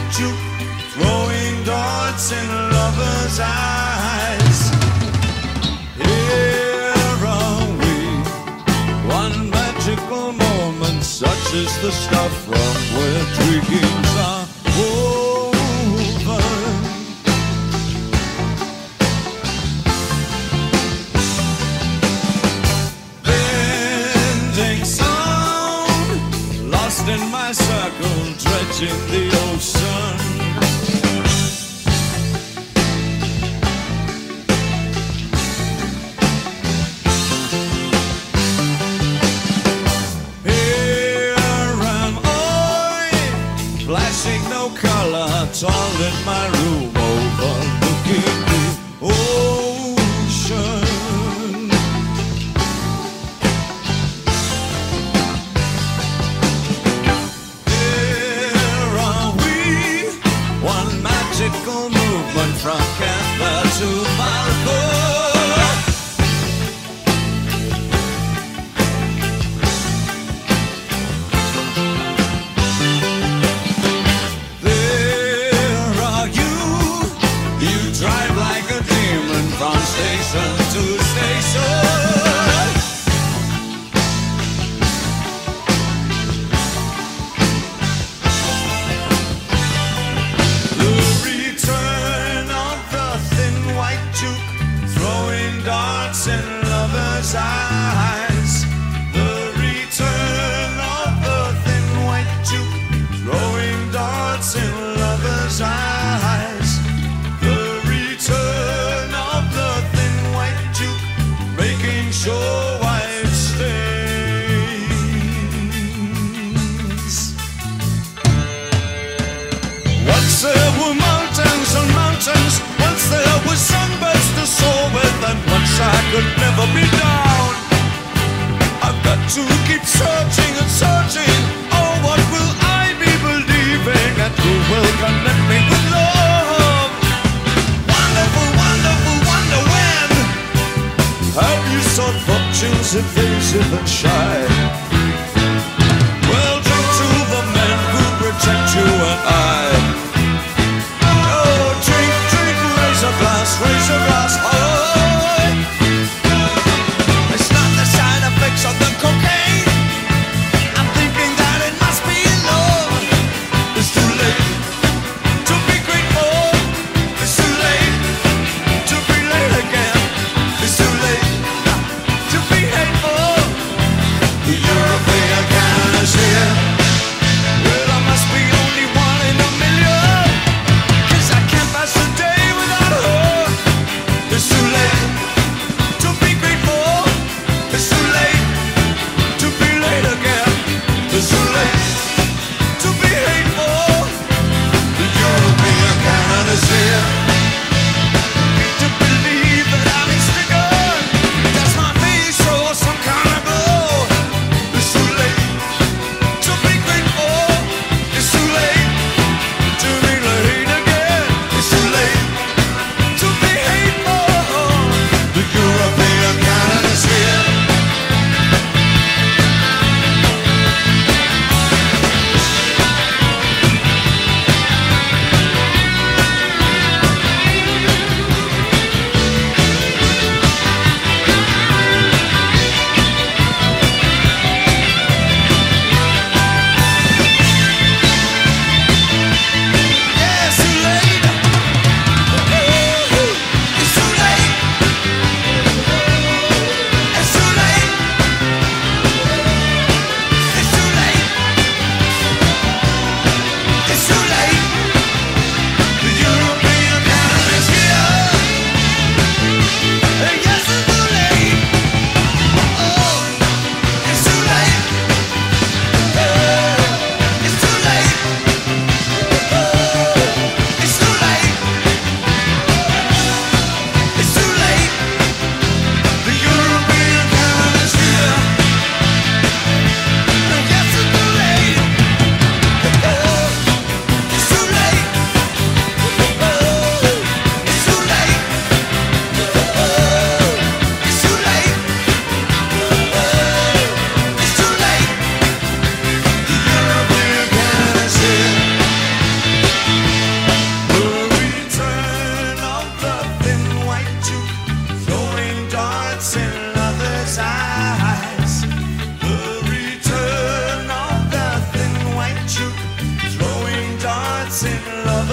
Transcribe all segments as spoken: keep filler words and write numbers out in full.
juke, throwing darts in lovers' eyes. Here are we, one magical moment, such is the stuff from where dreams are woven. Bending sound, lost in my circle, dredging the ocean. Flashing no color, tall in my room, overlooking the ocean. Here are we, one magical movement from Canberra to Malco. From station to station, the return of the thin white juke, throwing darts in lovers' eyes. The return of the thin white juke, throwing darts in lovers' eyes. The return of the thin white juke, making sure white stains. Once there were mountains and mountains, once there was sunburst to soar with, and once I could never be down. I've got to keep searching and searching. Oh, what will I be believing, and who will connect me with love? Wonderful, wonderful, wonder when have you sought fortunes evasive and shy? Well, drink to the men who protect you and I. Oh, drink, drink, raise a glass, raise a glass high. It's not the side effects of the cocaine. I'm thinking that it must be love. It's too late to be grateful. It's too late to be late again. It's too late to be hateful.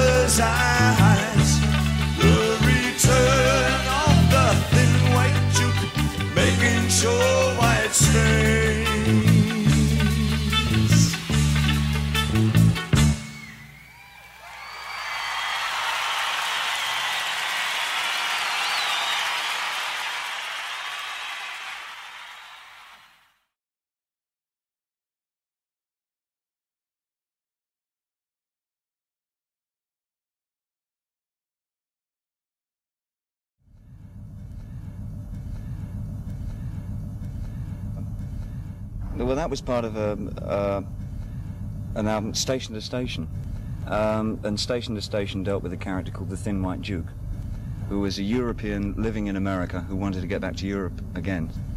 mother's eyes. The return of the thin white Duke, making sure white stains. Well, that was part of a, uh, an album, Station to Station. Um, and Station to Station dealt with a character called the Thin White Duke, who was a European living in America who wanted to get back to Europe again.